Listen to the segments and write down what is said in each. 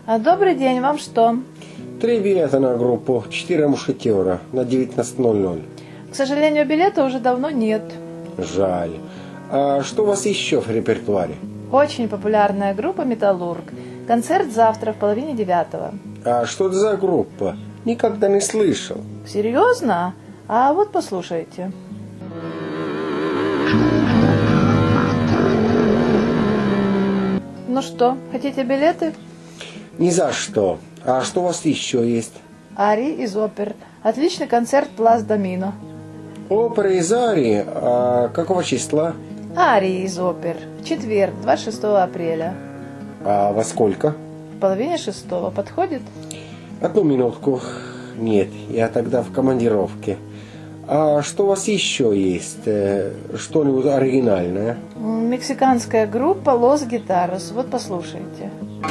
Добрый день, вам что? 3 билета на группу «Четыре мушкетера» на 19:00. К сожалению, билета уже давно нет. Жаль. А что у вас еще в репертуаре? Очень популярная группа «Металлург». Концерт завтра в 8:30. А что это за группа? Никогда не слышал. Серьезно? А вот послушайте. Ну что, хотите билеты? Ни за что. А что у вас еще есть? Арии из опер. Отличный концерт Плац Домино. Опера из Арии. А какого числа? Арии из опер. В четверг, 26 апреля. А во сколько? В 5:30. Подходит? 1 минутку. Нет, я тогда в командировке. А что у вас еще есть? Что-нибудь оригинальное? Мексиканская группа Лос Гитарос. Вот послушайте.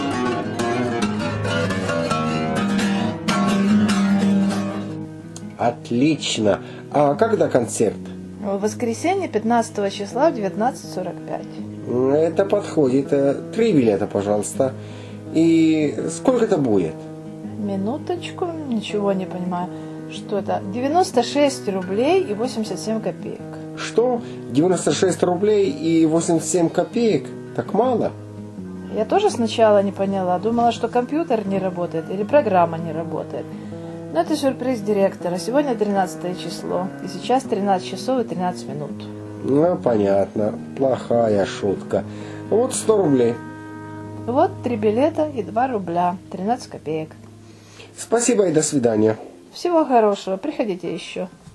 Отлично. А когда концерт? В воскресенье 15 числа в 19:45. Это подходит. 3 билета, пожалуйста. И сколько это будет? Минуточку, ничего не понимаю. Что это? 96 рублей и 87 копеек. Что? 96 рублей и 87 копеек? Так мало? Я тоже сначала не поняла. Думала, что компьютер не работает или программа не работает. Но это сюрприз директора. Сегодня 13 число. И сейчас 13 часов и 13 минут. Ну, понятно. Плохая шутка. Вот 100 рублей. Вот 3 билета и 2 рубля. 13 копеек. Спасибо и до свидания. Всего хорошего. Приходите еще.